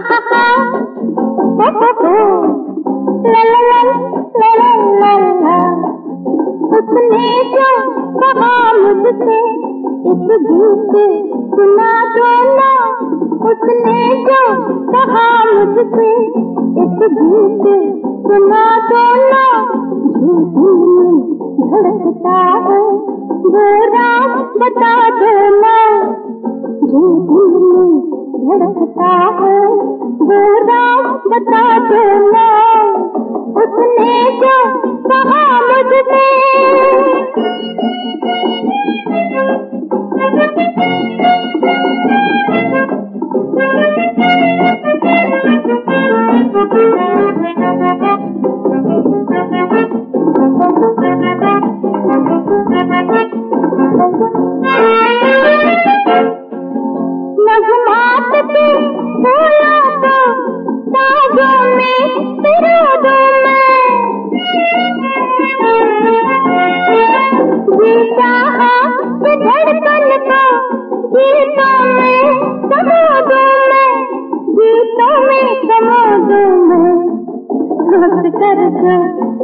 उसने जो कहा मुझसे इस गीत सुना दो ना, उसने जो कहा मुझसे इस गीत सुना दो ना। धड़कता है वो रात बता दो ना, धड़कता है वो रात बता दो ना। उसने जो कहा मुझसे नगमात के बोला तो साजों में पिरो दो मैं, जी चाहा कि धड़कन को गीतों में समा दूं मैं, गीतों में समा दूं मैं। हंस कर जो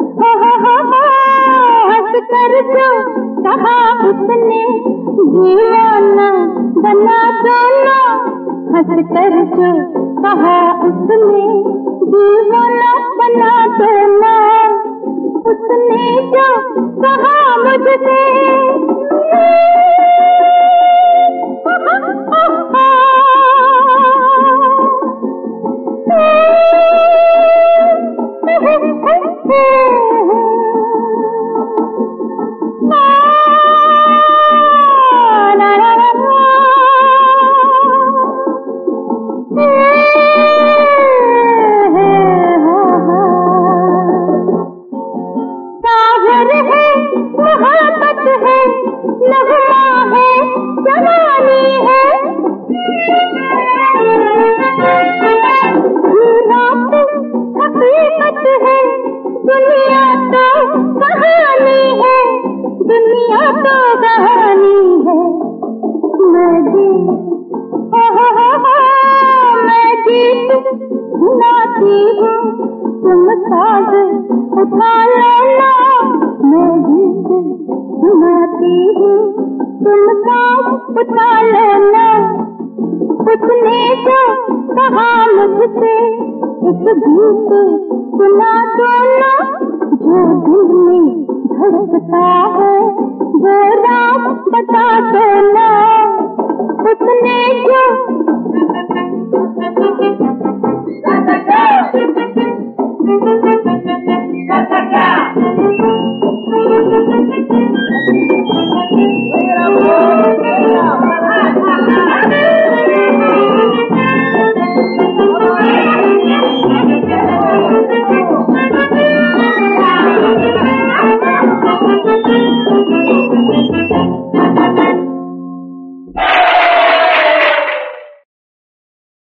हंस कर जो कहा उसने दीवाना बना दो ना, हंस कर जो कहा उसने दीवाना बना दो ना। उसने जो कहा मुझसे मोहब्बत है, नगमा है, जवानी है, रात हकीकत है, दुनिया तो कहानी है, दुनिया तो कहानी है। मैं गीत सुनाती हूँ, तुम साथ उठा लेना। मैं गीत सुनाती हूँ, तुम साथ उठा लेना। उसने जो कहा मुझसे इस गीत सुना दो ना, जो दिल में धड़कता है वो रात बता दो ना। उसने जो